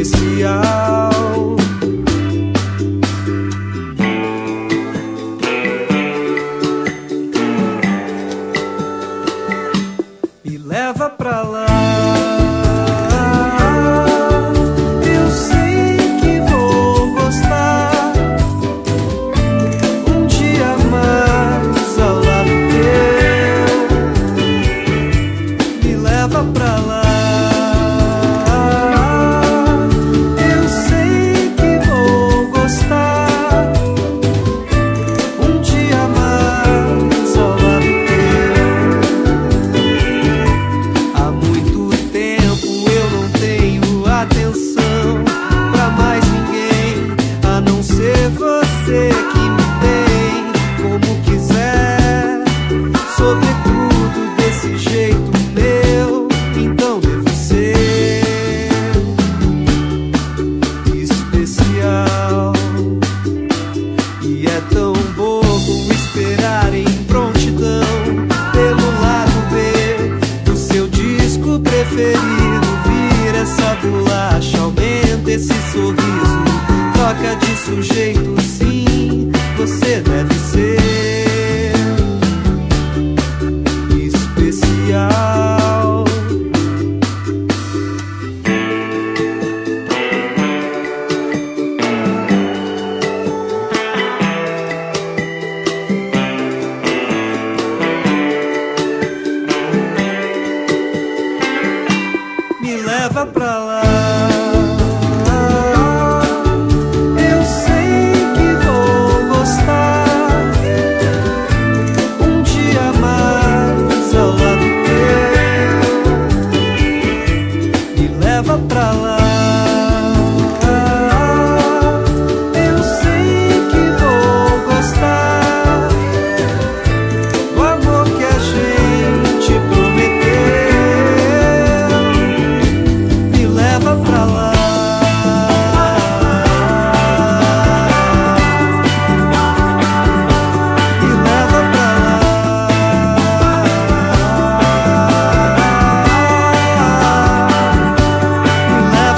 especial. Me leva pra lá. Eu sei que vou gostar. Um dia mais ao lado teu. Me leva pra lá. Eu sei que vou gostar. Um dia mais ao lado teu. Há muito tempo eu não tenho atenção pra mais ninguém, a não ser você que me tem como quiser, sobretudo desse jeito meu. Então devo ser especial. E é tão bobo esperar em prontidão pelo lado B do seu disco preferido. Vira essa bolacha, aumenta esse sorriso, troca de sujeito, sim, você deve ser especial. Me leva pra lá. Eu sei que vou gostar. Um dia mais ao lado teu. Me leva pra lá. Eu sei que vou gostar do amor que a gente prometeu. Me leva pra lá. Me leva pra lá. Me leva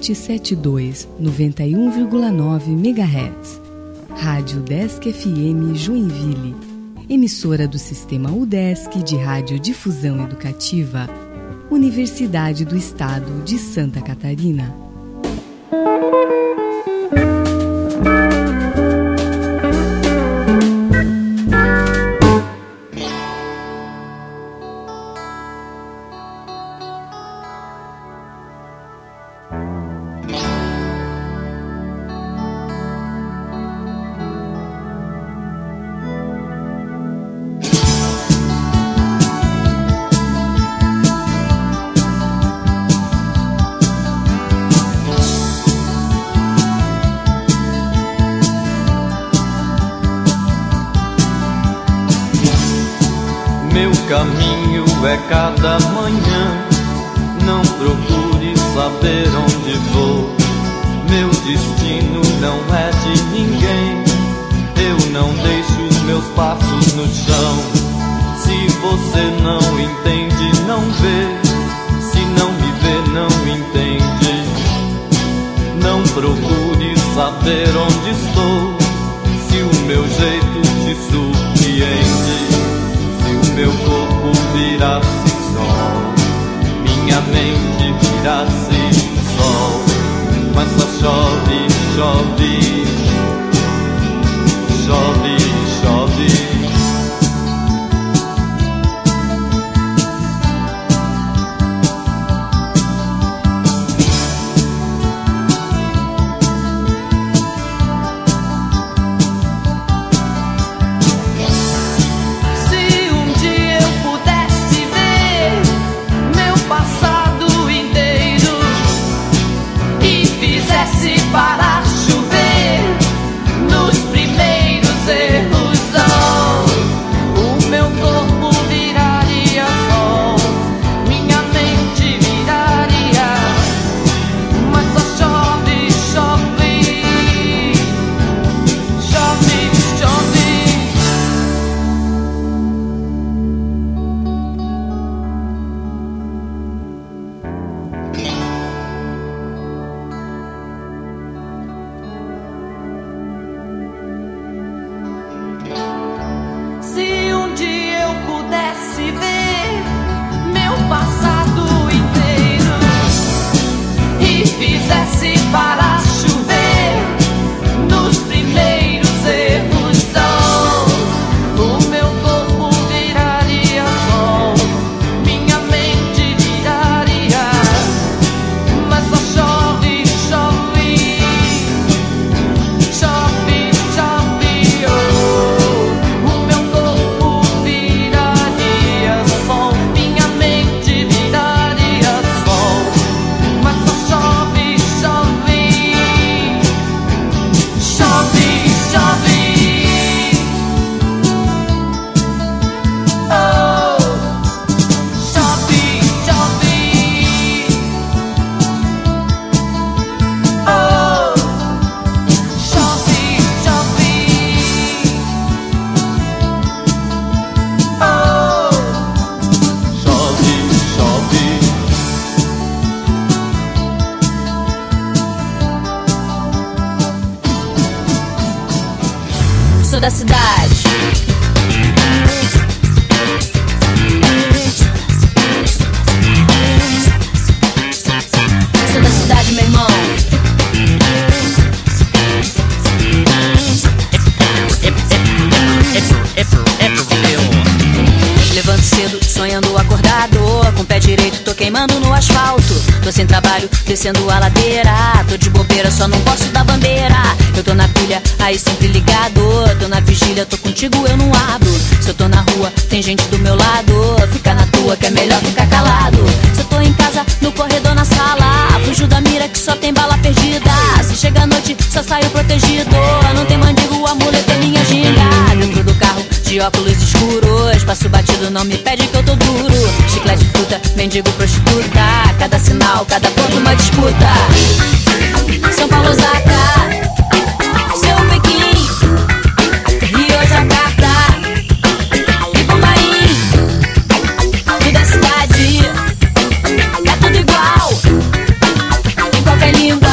772, 91,9 MHz. Rádio Udesc FM Joinville, emissora do Sistema Udesc de Radiodifusão Educativa, Universidade do Estado de Santa Catarina. Meu caminho é cada manhã, não procure saber onde vou. Meu destino não é de ninguém, eu não deixo os meus passos no chão. Se você não entende, não vê, se não me vê, não entende. Não procure saber onde estou, se o meu jeito te surpreende. Meu corpo virasse sol, minha mente virasse sol, mas só chove, chove, chove, chove. Para chover nos primeiros erros, o meu corpo viraria sol, minha mente viraria, mas só chove, chove, chove, chove. Se um dia eu pudesse ver meu passado inteiro e fizesse para chover nos primeiros erros, o meu corpo viraria sol, minha mente viraria, mas só chove, chove, chove, chove, o meu corpo viraria sol, minha mente viraria sol, mas só chove, chove, chove, chove, oh, chove, chove, oh, chove, chove, oh. Chove, chove. Sou da cidade. Sou da cidade, meu irmão. Levanto cedo, sonhando acordado, com o pé direito tô queimando no asfalto. Tô sem trabalho, descendo a ladeira, tô de bobeira, só não posso dar bandeira. Eu tô na pilha, aí sempre ligado, tô na vigília, tô contigo, eu não abro. Se eu tô na rua, tem gente do meu lado, fica na tua que é melhor ficar calado. Se eu tô em casa, no corredor, na sala, fujo da mira que só tem bala perdida. Se chega a noite, só saio protegido, não tem mandigo, a muleta é minha ginga. Dentro do carro, de óculos escuros, passo batido, não me pede que eu tô duro. Chiclete, fruta, mendigo, prostituta, cada sinal, cada ponto uma disputa. São Paulo, Osaka, Seul, Pequim, Rio, Jakarta e Bombaim. Tudo é cidade, é tudo igual, em qualquer língua.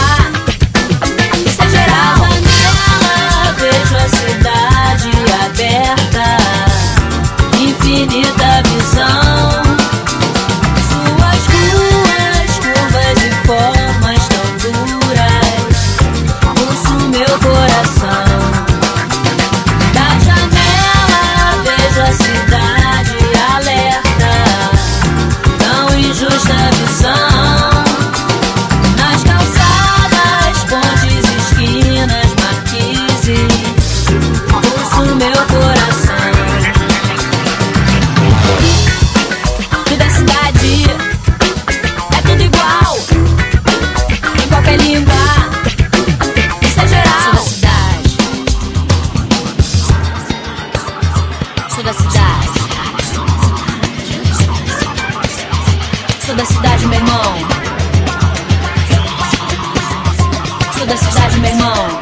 cidade, meu irmão.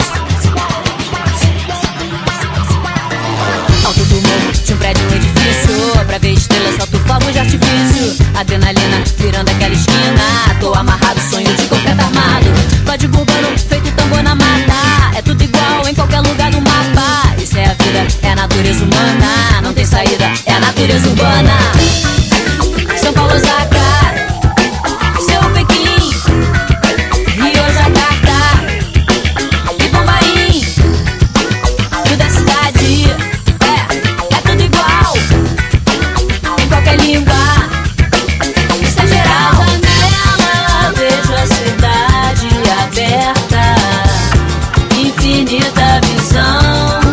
Alto do morro, de um prédio, um edifício. Pra ver estrelas, solto fogo de artifício. Adrenalina, virando aquela esquina. Tô amarrado, sonho de concreto armado. Código urbano, feito tambor na mata. É tudo igual em qualquer lugar do mapa. Isso é a vida, é a natureza humana. Não tem saída, é a natureza urbana. São Paulo, Osaka, Seul, Pequim, Rio, Jakarta e Bombaim. Tudo é cidade, é tudo igual em qualquer língua. Isso é geral. Na janela vejo a cidade aberta, infinita visão.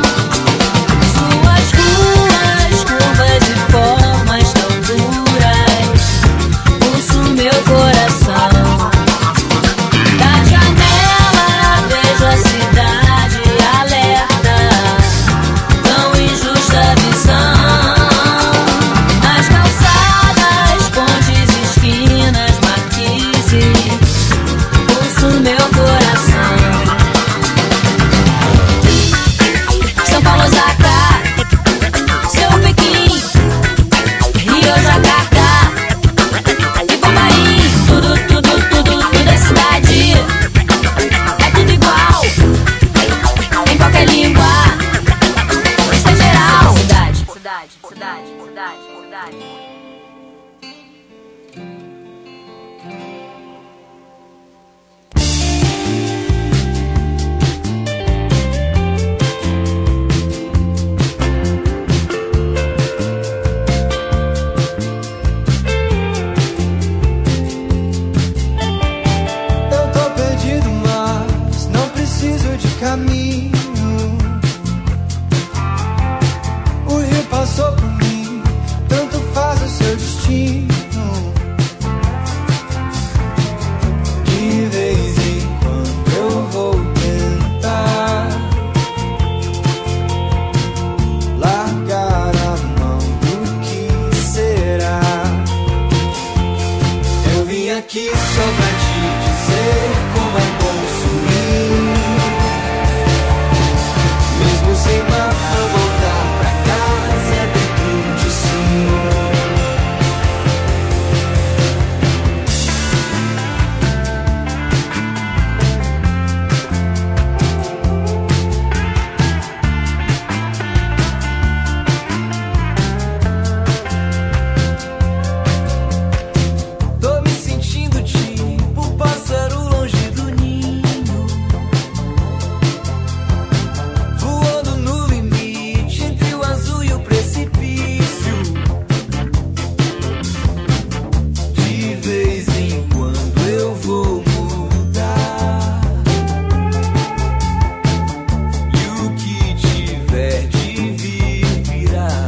Suas ruas, curvas e formas tão duras, pulso meu coração. Da janela vejo a cidade alerta, tão injusta visão. Nas calçadas, pontes, esquinas, marquises, pulso meu coração. São Paulo, Osaka, Seul, Pequim, Rio, Jakarta e Bombaim. Tudo é cidade, é tudo igual em qualquer língua. Isso é geral. Cidade. Eu tô perdido, mas não preciso de caminho. O rio passou por mim, tanto faz o seu destino. De vez em quando eu vou tentar largar a mão do que será. Eu vim aqui só pra te dizer como é bom sumir. Mesmo sem mapa, voltar pra casa dentro de si. Tô me sentindo tipo pássaro longe do ninho, voando no limite entre o azul e o precipício. De vez em quando eu vou mudar, e o que tiver de vir virá.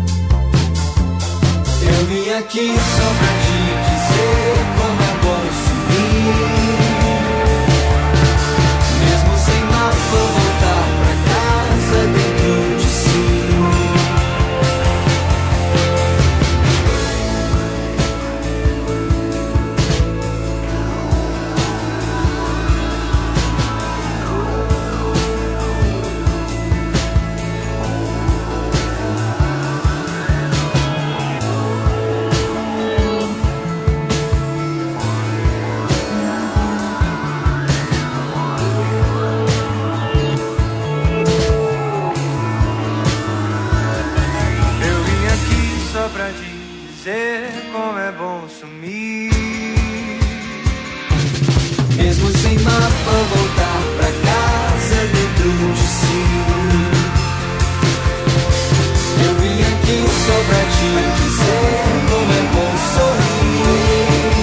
Eu vim aqui só pra te dizer como é bom sumir. Mesmo sem mapa, voltar pra casa dentro de si. Eu vim aqui só pra dizer como é bom sumir. Mesmo sem mapa, voltar pra casa dentro de si. Eu vim aqui só pra te dizer como é bom sorrir.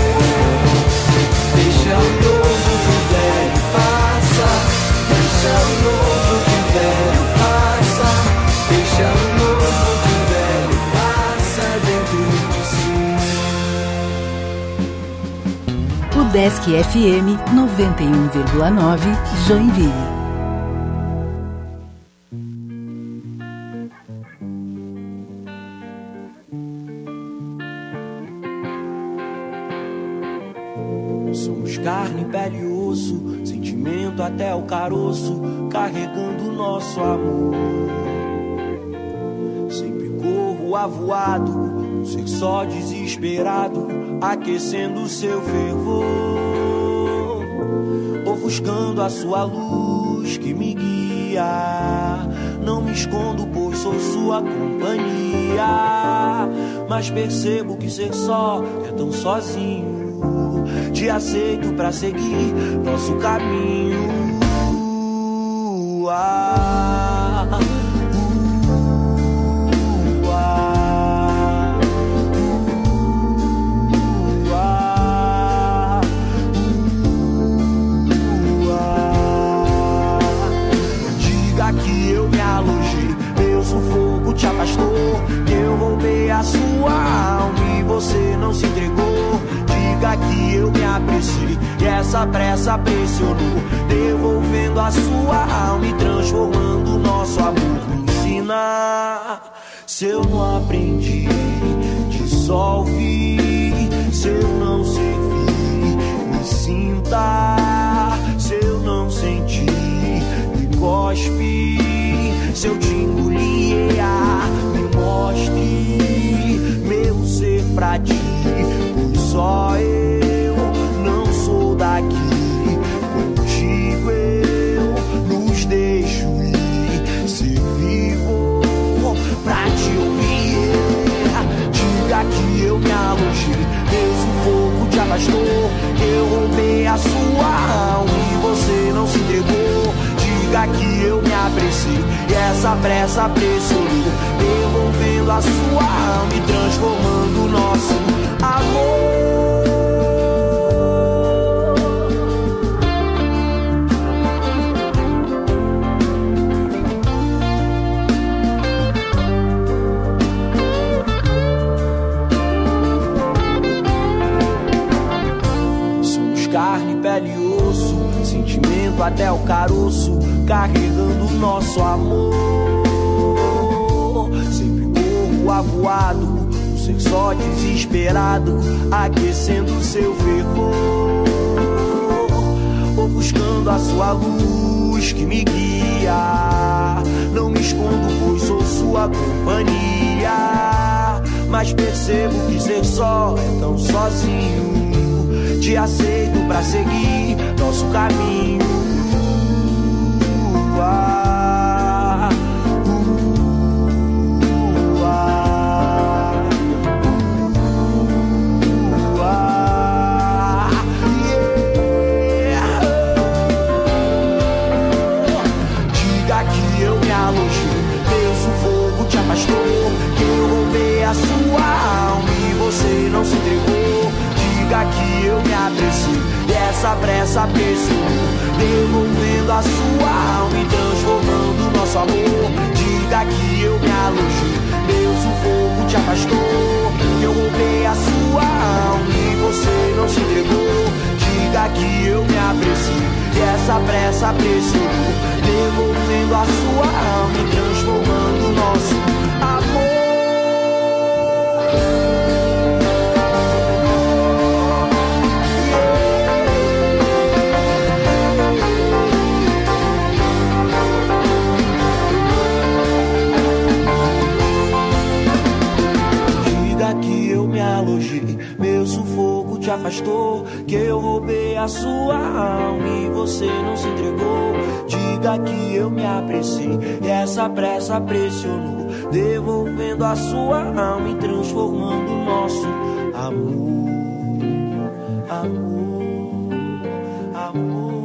Deixa o novo que o velho passa. Deixa o novo que o velho passa. Deixa o novo que o velho passa dentro de si. Udesc FM 91,9 Joinville. Somos carne, pele e osso, sentimento sentimento até o caroço, carregando nosso amor. Sempre corro avoado, um ser só desesperado, aquecendo seu fervor, ofuscando a sua luz que me guia. Não me escondo, pois sou sua companhia, mas percebo que ser só é tão sozinho. Te aceito pra seguir nosso caminho. Diga que eu me alojei, meu sufoco te afastou, que eu roubei a sua alma e você não se entregou. Diga que eu me apressei e essa pressa pressionou, devolvendo a sua alma e transformando o nosso amor. Me ensina, se eu não aprendi, dissolve. Se eu não servi, me sinta. Se eu não senti, me cospe. Se eu te engolir, me mostre meu ser pra ti, pois só eu não sou daqui. Contigo eu nos deixo ir, ser vivo pra te ouvir. Diga que eu me alojei, meu sufoco te afastou, que eu roubei a sua alma e você não se entregou. Diga que eu me apressei e essa pressa pressionou, devolvendo a sua alma e transformando o nosso amor. Somos carne, pele e osso, sentimento até o caroço, carregando o nosso amor. Sempre corro avoado, um ser só desesperado, aquecendo seu fervor, ofuscando a sua luz que me guia. Não me escondo, pois sou sua companhia, mas percebo que ser só é tão sozinho. Te aceito pra seguir nosso caminho. Diga que eu me alojei, meu sufoco te afastou, que eu roubei a sua alma e você não se entregou. Diga que eu me apressei e essa pressa pressionou, devolvendo a sua alma e transformando o nosso amor. Diga que eu me alojei, meu sufoco te afastou, que eu roubei a sua alma e você não se entregou. Diga que eu me apressei e essa pressa pressionou, devolvendo a sua alma e transformando o nosso amor. Que eu me alojei, meu sufoco te afastou, que eu roubei a sua alma e você não se entregou. Diga que eu me apressei e essa pressa pressionou, devolvendo a sua alma e transformando o nosso amor. Amor, amor.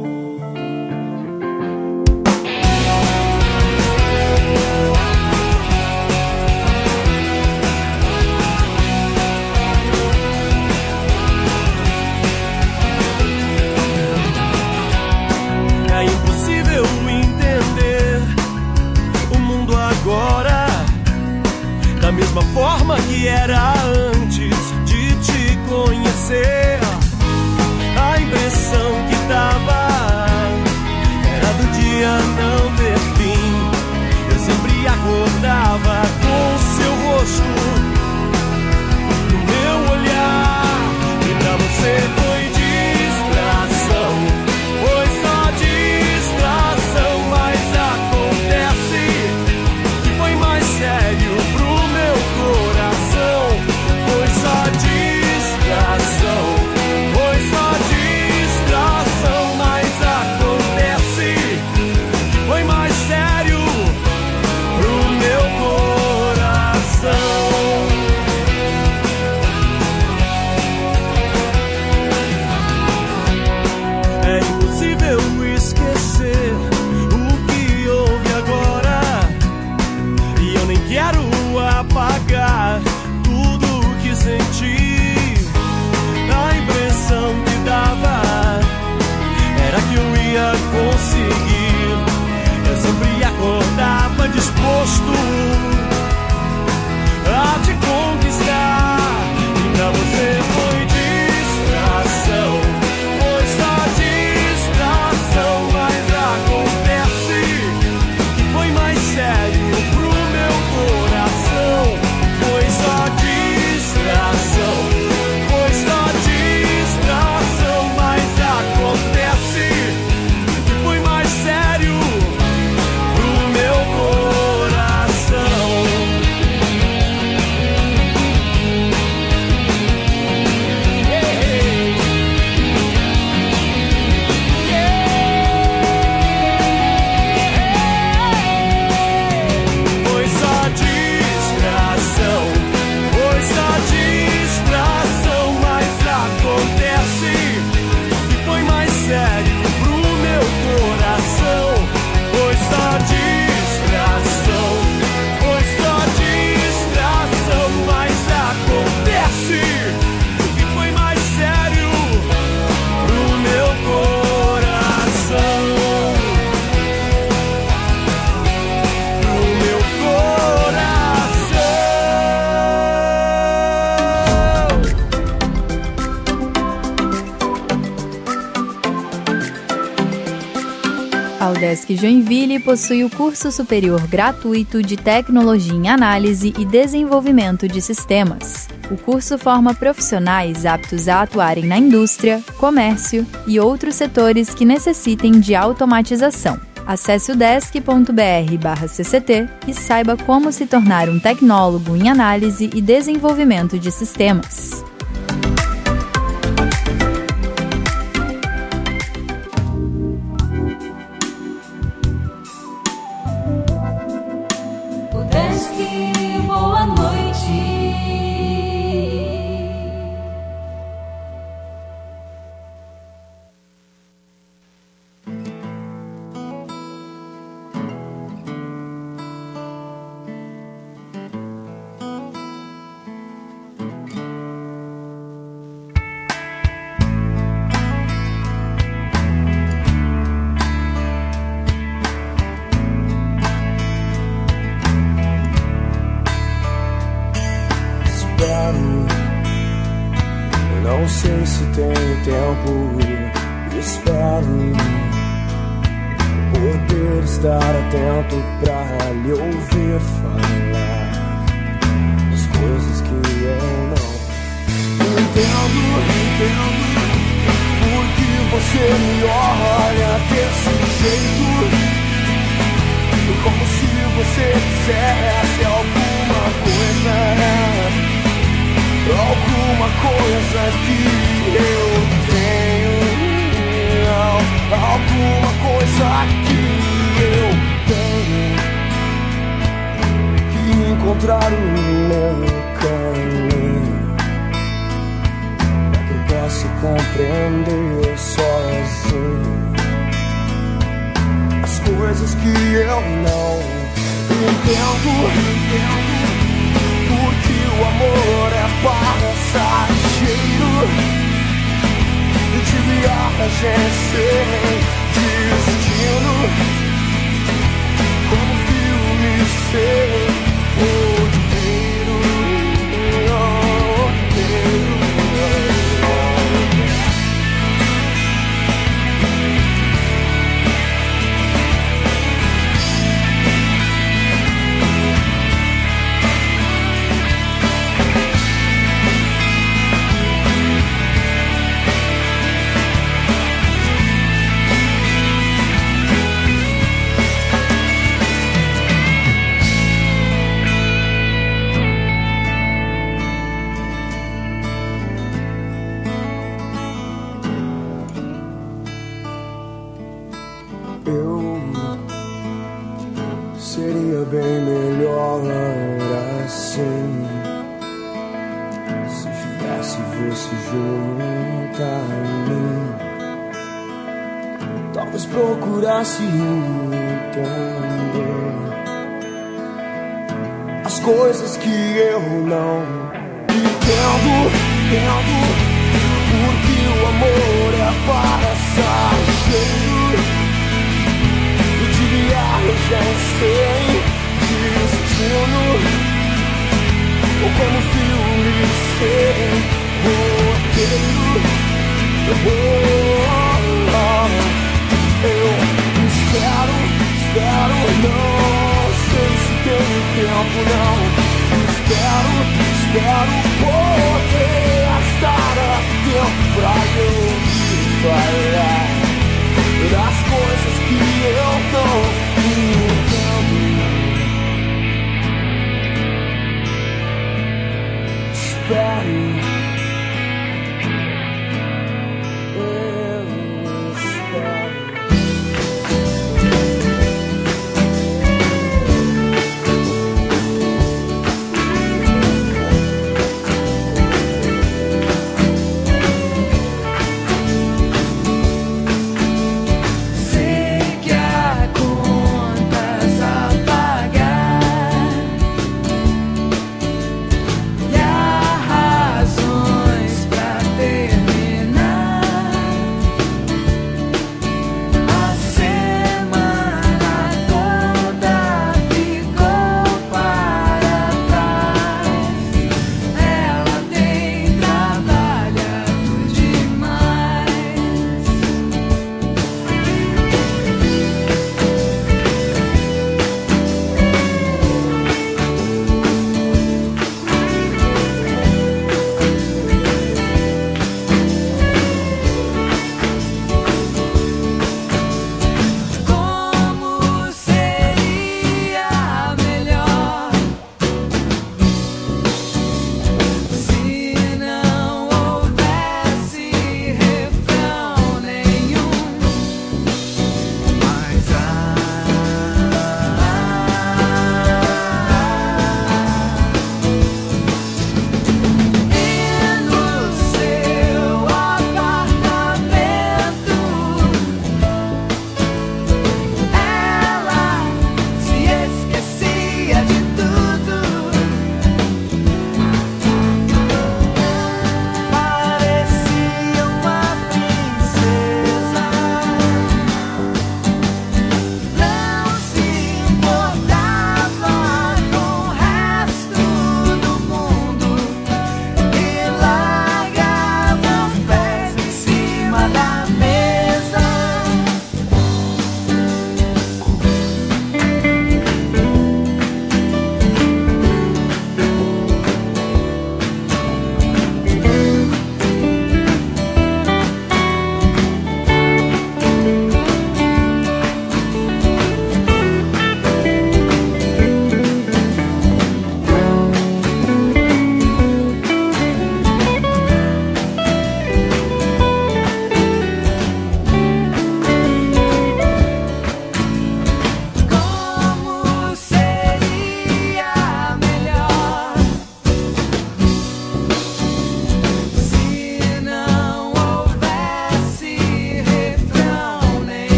É impossível entender o mundo agora da mesma forma que era antes de te conhecer. A impressão que dava era do dia não ter fim. Eu sempre acordava com seu rosto no meu olhar, e pra você foi distração, foi só diversão. A UDESC Joinville possui o curso superior gratuito de Tecnologia em Análise e Desenvolvimento de Sistemas. O curso forma profissionais aptos a atuarem na indústria, comércio e outros setores que necessitem de automatização. Acesse udesc.br/cct e saiba como se tornar um tecnólogo em análise e desenvolvimento de sistemas. Boa noite. Não sei se tenho tempo, espero poder estar atento pra lhe ouvir falar as coisas que eu não entendo, porque você me olha desse jeito, como se você quisesse alguma coisa que eu tenho, alguma coisa que eu tenho que encontrar o meu caminho, pra que eu possa compreender sozinho as coisas que eu não entendo. Porque o amor é passageiro de viagem sem destino, como filme sem roteiro. Seria bem melhor assim, se tivesse você junto a mim. Talvez procurasse entender as coisas que eu não entendo, porque o amor é passageiro de viagem sem destino, ou como filme sem roteiro. Eu espero, não sei se tenho tempo, não. Espero poder estar a tempo pra eu falar das coisas que eu não entendo. Espero, eu espero. Sei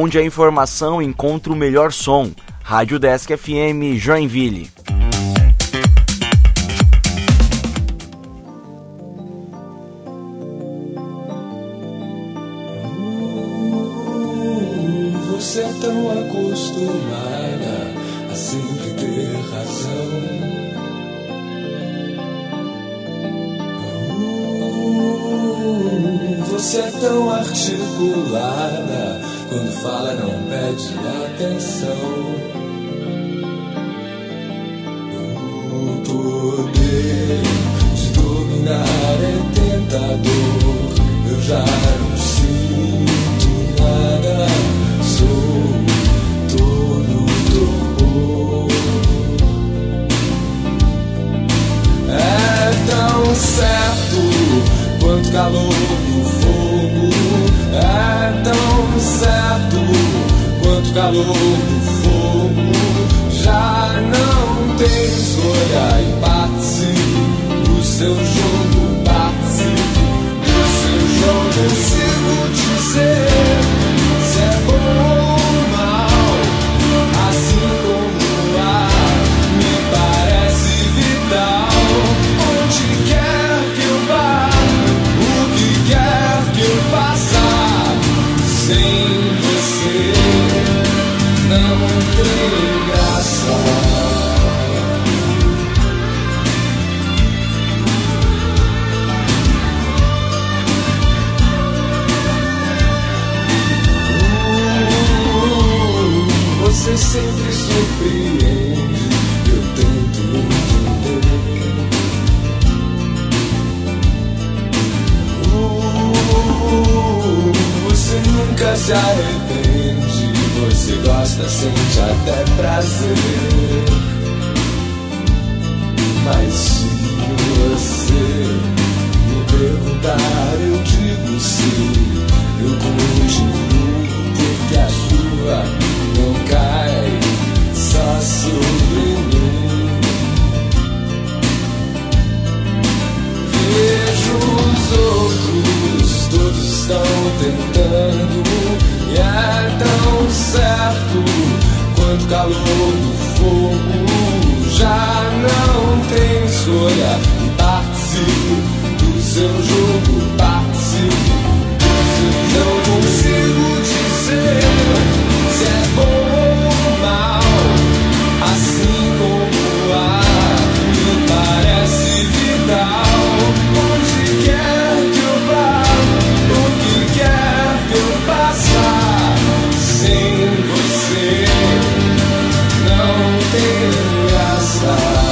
onde a informação encontra o melhor som. Rádio Desk FM Joinville. Você é tão acostumada a sempre ter razão. Você é tão articulada, quando fala não pede atenção. O poder de dominar é tentador. Eu já não sinto nada, sou todo torpor. É tão certo quanto calor do fogo. É tão certo quanto calor do fogo. Já não tem escolha e participe do seu jogo. Participe do seu jogo. Consigo dizer se é bom ou mal, assim como o ar me parece vital. Onde quer que eu vá, o que quer que eu faça, sem você não tem graça. Você sempre surpreende, eu tento entender. Você nunca se arrepende, você gosta, sente até prazer. Mas se você me perguntar, eu digo sim. Eu continuo porque a chuva não cai só sobre mim. Vejo os outros, todos estão tentando, e é tão certo quanto calor do fogo. Já não tem escolha e participe do seu jogo. Participe do seu jogo. Não consigo dizer se é bom ou mal, assim como o ar me parece vital. Onde quer que eu vá, o que quer que eu faça, sem você não tem graça.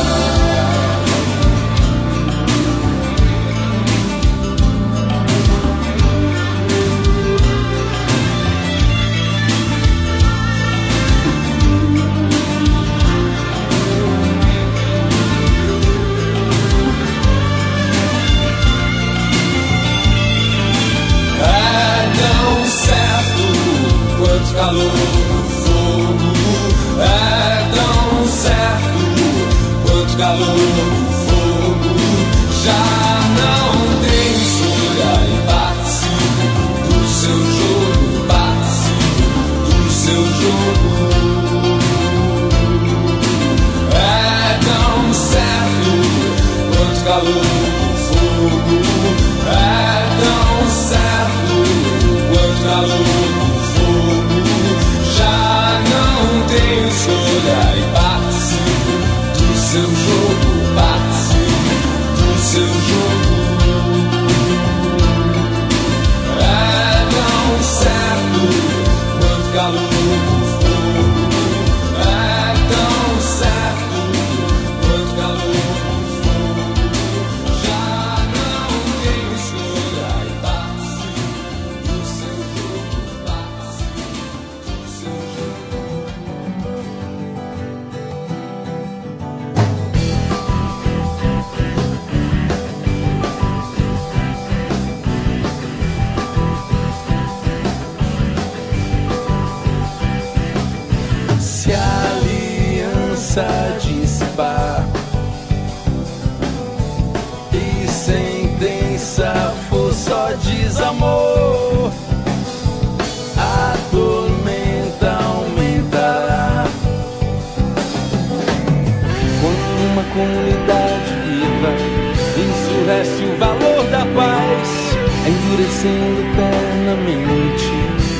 Calor do fogo, é tão certo quanto calor do fogo. Já não tem escolha e participe do seu jogo. Participe do seu jogo. É tão certo quanto calor do fogo. É tão certo quanto calor do fogo. Já não tem escolha e participe do seu jogo. Participe do seu jogo. É tão certo quanto calor do fogo. É tão certo quanto calor do fogo. Já não tem escolha e participe do seu jogo. Participe do seu jogo. realidade viva ensurrece o valor da paz, endurecendo pernamente.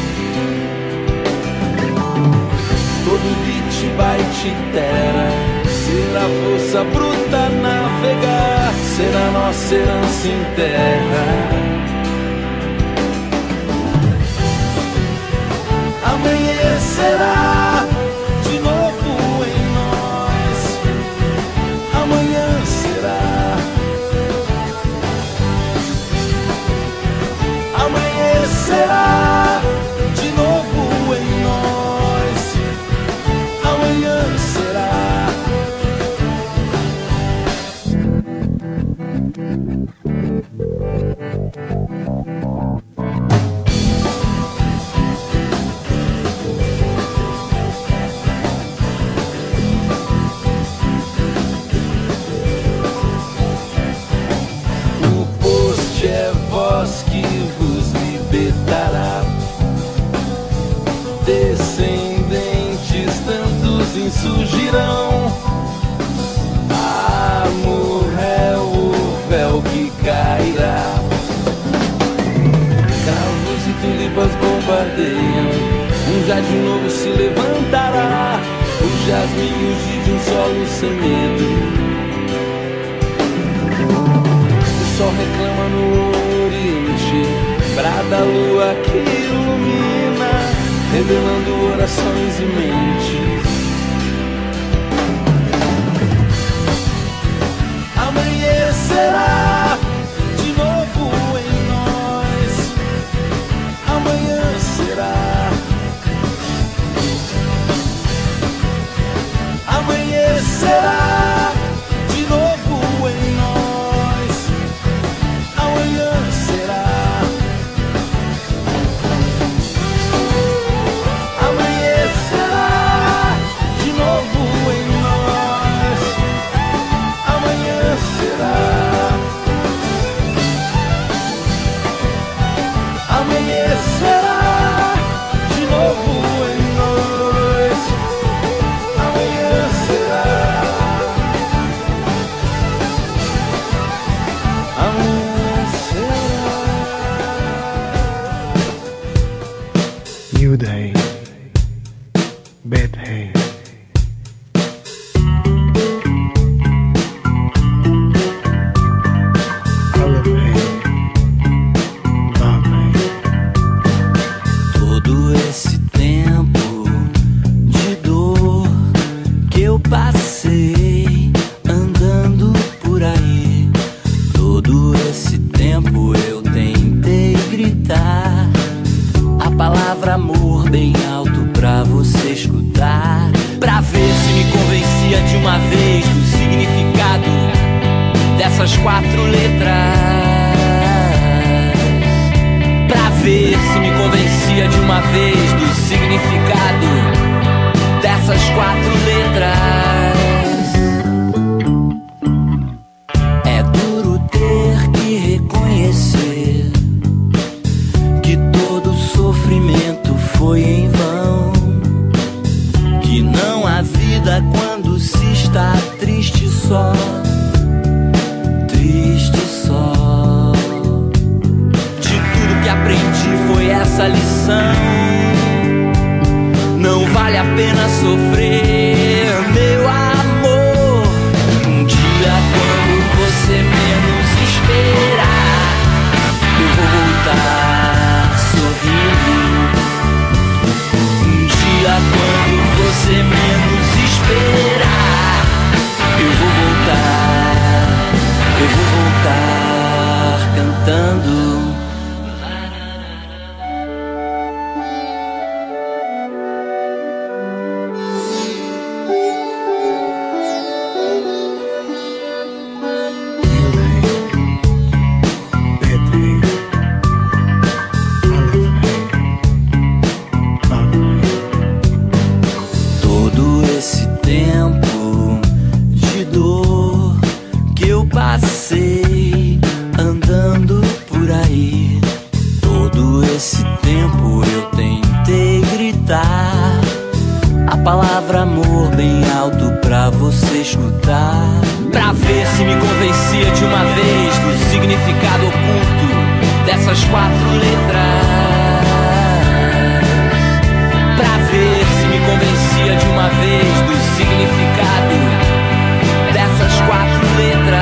Todo beat, byte, tera, será força bruta navegar, será nossa herança em terra. Amanhecerá de novo em nós. Amanhã será. Amanhecerá de novo em nós. Amanhã será. Que vos libertará. Descendentes tantos insurgirão. Amor é o véu que cairá. Cravos e tulipas bombardeiam. Um jardim novo se levantará. Os jasminhos de um solo sem medo. O sol reclama no oriente, brada a lua que ilumina, revelando orações e mentes. Amanhecerá de novo em nós. Amanhã será. Amanhecerá de novo em nós. Amanhã será. Amanhecerá de novo em nós. Amanhã será. Amanhecerá de novo em nós. Amanhã será. Amanhã será. New day, bad day. Todo esse tempo de dor que eu passei andando por aí, todo esse tempo eu tentei gritar a palavra amor bem alto pra você escutar, pra ver se me convencia de uma vez do significado dessas 4 letras. Pra ver se me convencia de uma vez do significado dessas 4 letras. É duro ter que reconhecer que todo sofrimento foi em vão, que não há vida quando se está triste só, triste só. De tudo que aprendi foi essa lição. Não vale a pena sofrer, meu amor. Um dia quando você menos esperar, eu vou voltar sorrindo. Um dia quando você menos esperar, eu vou voltar cantando. Todo esse tempo de dor que eu passei andando por aí, todo esse tempo eu tentei gritar a palavra amor bem alto pra você escutar. pra ver se me convencia de uma vez do significado oculto dessas 4 letras. Pra ver se me convencia de uma vez do significado dessas 4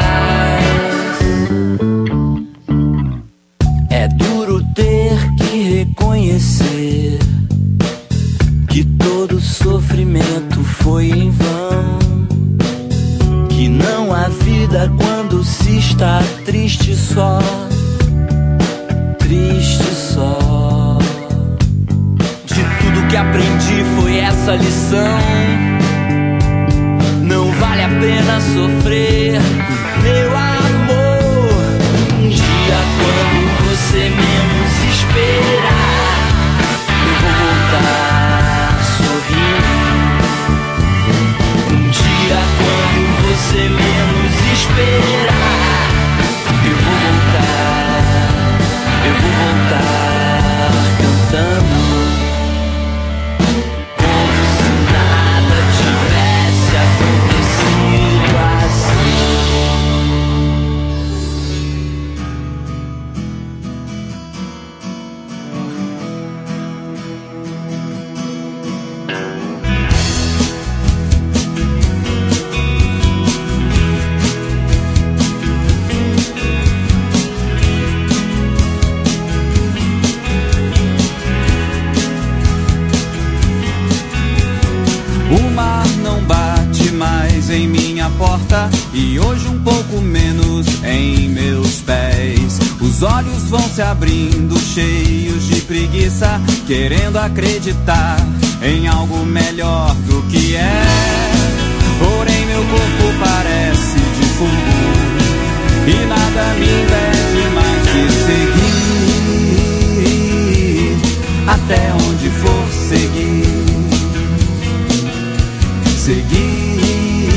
letras. É duro ter que reconhecer que todo sofrimento foi em vão, que não há vida quando se está triste só, triste só. De tudo que aprendi foi essa lição: não vale a pena sofrer, meu amor. Um dia quando você menos esperar, eu vou voltar sorrindo. Um dia quando você menos esperar, eu vou voltar cantando, como se nada tivesse acontecido assim. O mar não bate mais em minha porta e hoje um pouco menos em meus pés. Os olhos vão se abrindo cheios de preguiça, querendo acreditar em algo melhor do que é. Porém meu corpo parece de fogo e nada me impede mais de seguir até onde for seguir. Seguir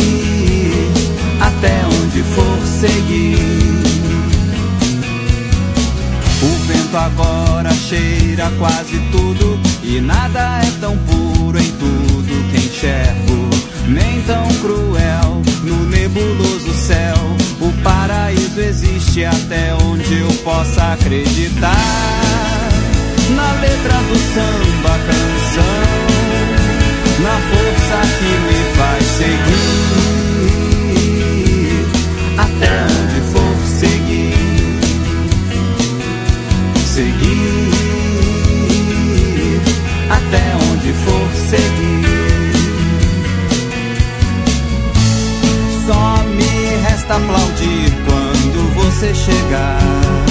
até onde for seguir. O vento agora cheira quase tudo e nada é tão puro em tudo que enxergo, nem tão cruel no nebuloso céu. O paraíso existe até onde eu possa acreditar na letra do samba canção, na força que me faz seguir até onde for seguir. Seguir até onde for seguir. Só me resta aplaudir quando você chegar.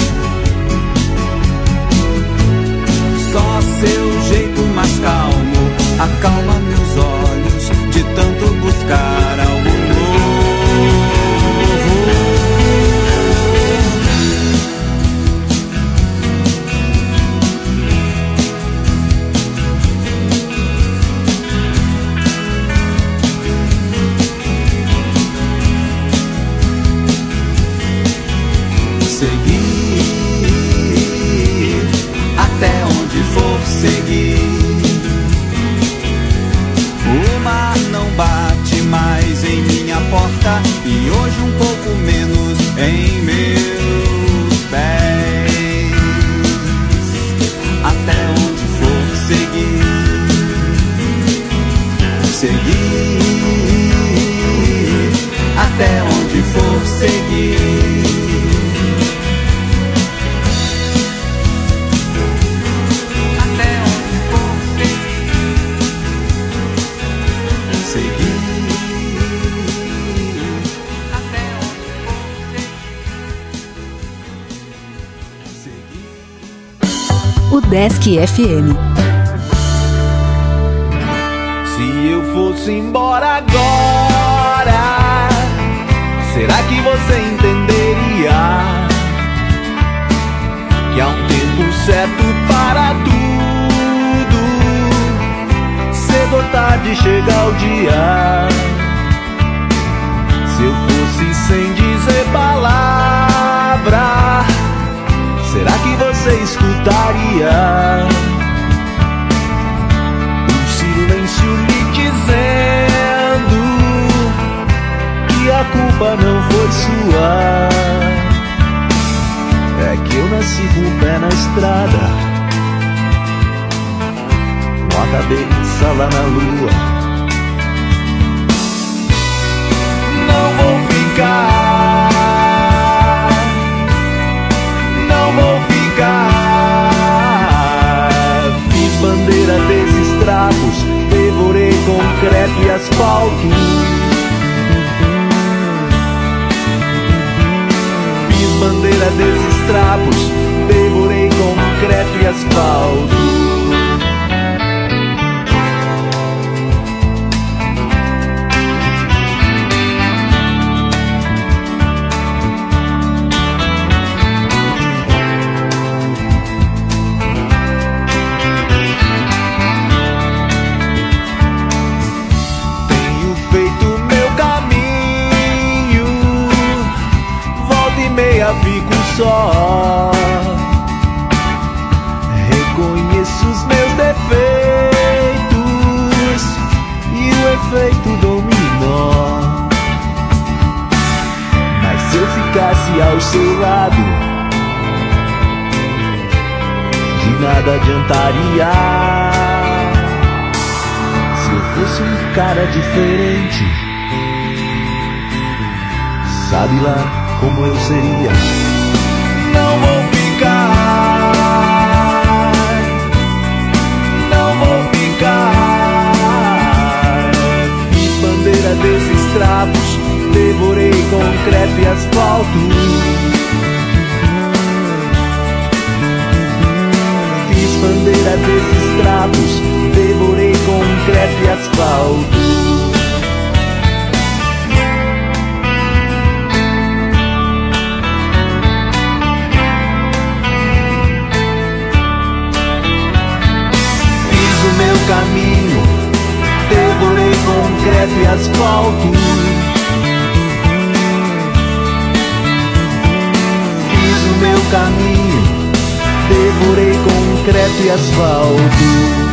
Só seu jeito mais calmo acalma meus olhos de tanto buscar algo novo. Seguir até onde for seguir. O mar não bate mais em minha porta e hoje um pouco menos em meus pés. Até onde for seguir. Seguir até onde for seguir. Desk FM. Se eu fosse embora agora, será que você entenderia que há um tempo certo para tudo? Cedo ou tarde chega o dia. Se eu fosse sem dizer palavra, será que você escutaria um silêncio lhe dizendo que a culpa culpa não foi sua. É que eu nasci com o pé na estrada, com a cabeça lá na lua. Não vou ficar, não vou ficar. Fiz bandeira desses trapos, devorei concreto e asfalto. Fiz bandeira desses trapos, devorei concreto e asfalto. Fico só, reconheço os meus defeitos e o efeito dominó. Mas se eu ficasse ao seu lado, de nada adiantaria. Se eu fosse um cara diferente, sabe lá como eu seria. Não vou ficar, não vou ficar. Fiz bandeira desses trapos, devorei concreto e asfalto. Fiz bandeira desses trapos, devorei concreto e asfalto. Caminho, devorei concreto e asfalto. Fiz o meu caminho, devorei concreto e asfalto.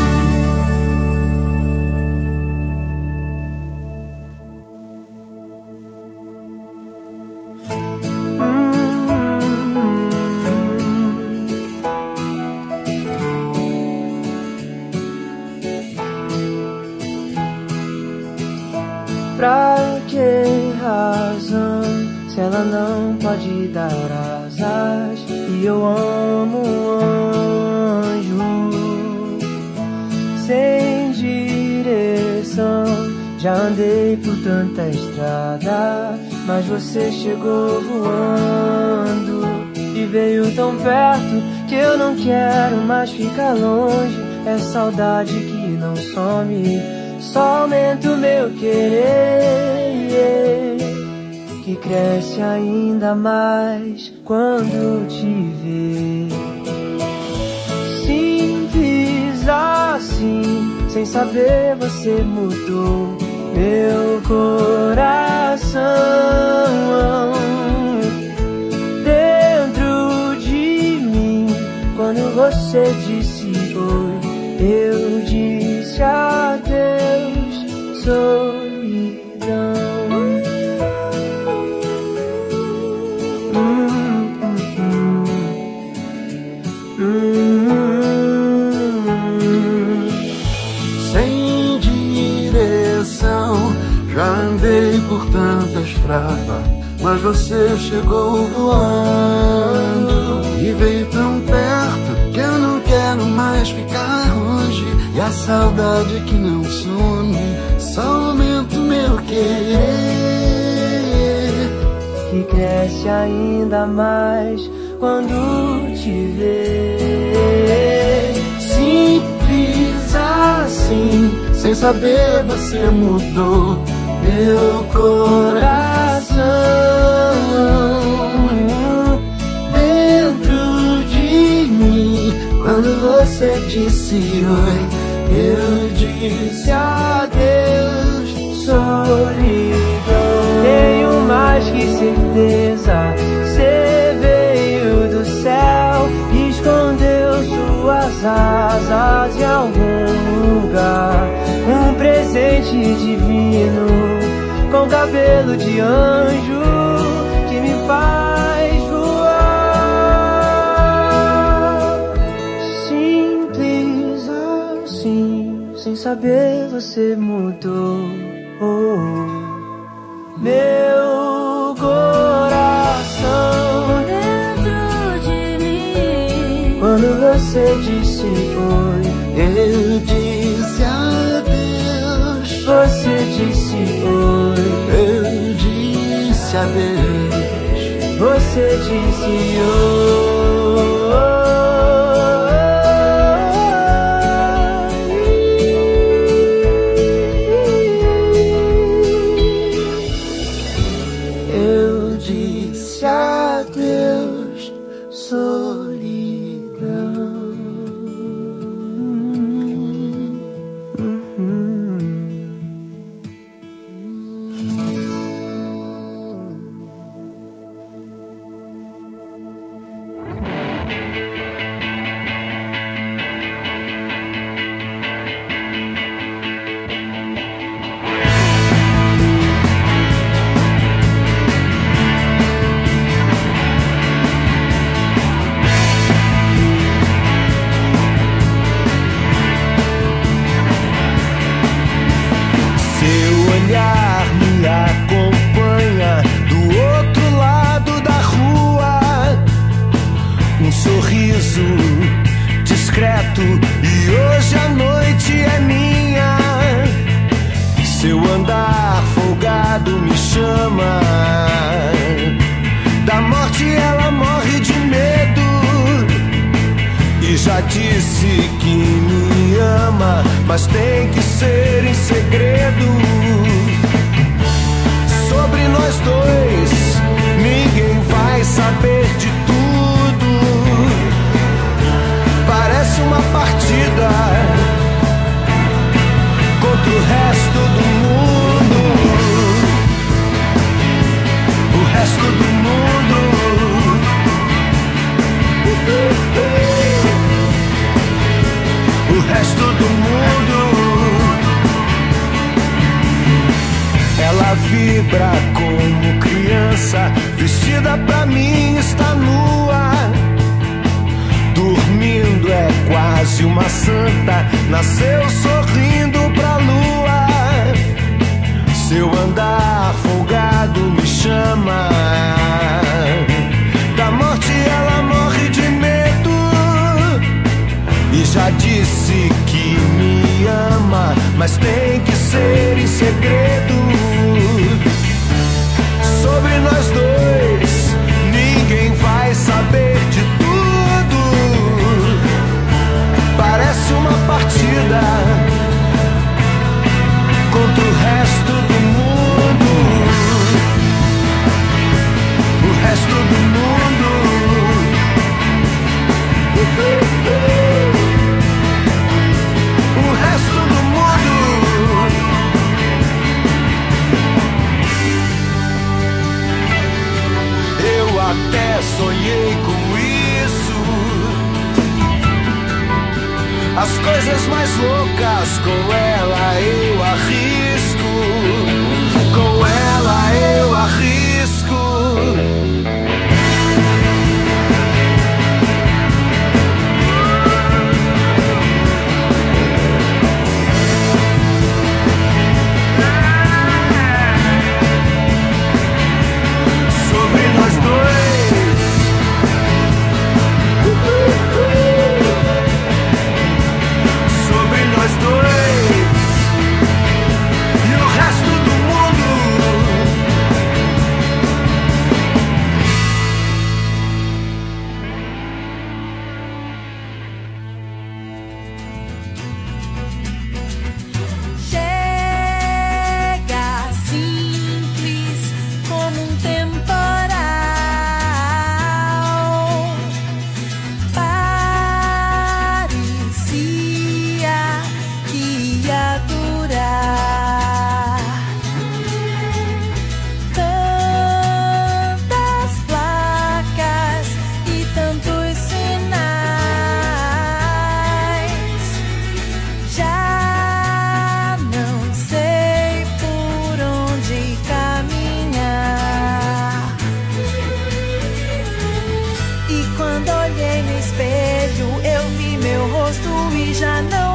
Pra que razão, se ela não pode dar asas? E eu amo um anjo sem direção. Já andei por tanta estrada, mas você chegou voando e veio tão perto que eu não quero mais ficar longe. É saudade que não some, só aumenta o meu querer, que cresce ainda mais quando te vê. Simples assim, sem saber você mudou meu coração. Dentro de mim, quando você disse oi, eu disse adeus, solidão. Sem direção, já andei por tanta estrada, mas você chegou voando e veio tão perto que eu não quero mais ficar longe. E a saudade que não some, só aumenta o meu querer, que cresce ainda mais quando te vê. Simples assim, sem saber você mudou meu coração. Dentro de mim, quando você disse oi, eu disse adeus, solidão. Tenho mais que certeza, você veio do céu e escondeu suas asas em algum lugar. Um presente divino, com cabelo de anjo que me faz voar. Simples assim, sem saber você mudou meu coração dentro de mim. Quando você disse oi, eu disse adeus. Você disse oi, eu disse adeus. Você disse oi. Discreto, e hoje a noite é minha. Seu andar folgado me chama. Da morte ela morre de medo e já disse que me ama, mas tem que ser em segredo. Sobre nós dois ninguém vai saber de tudo. Parece uma partida contra o resto do mundo. O resto do mundo. O resto do mundo. Ela vibra como criança, vestida pra mim está nua. Dormindo é quase uma santa, nasceu sorrindo pra lua. Seu andar folgado me chama. Da morte ela morre de medo e já disse que me ama, mas tem que ser em segredo. Sobre nós dois ninguém vai saber de tudo. Parece uma partida contra o resto do mundo. O resto do mundo. O resto do mundo. Eu até sonhei com isso. As coisas mais loucas, com ela eu arrisco. Com ela eu arrisco. Sobre nós dois. Sobre nós dois. E o resto do mundo. já não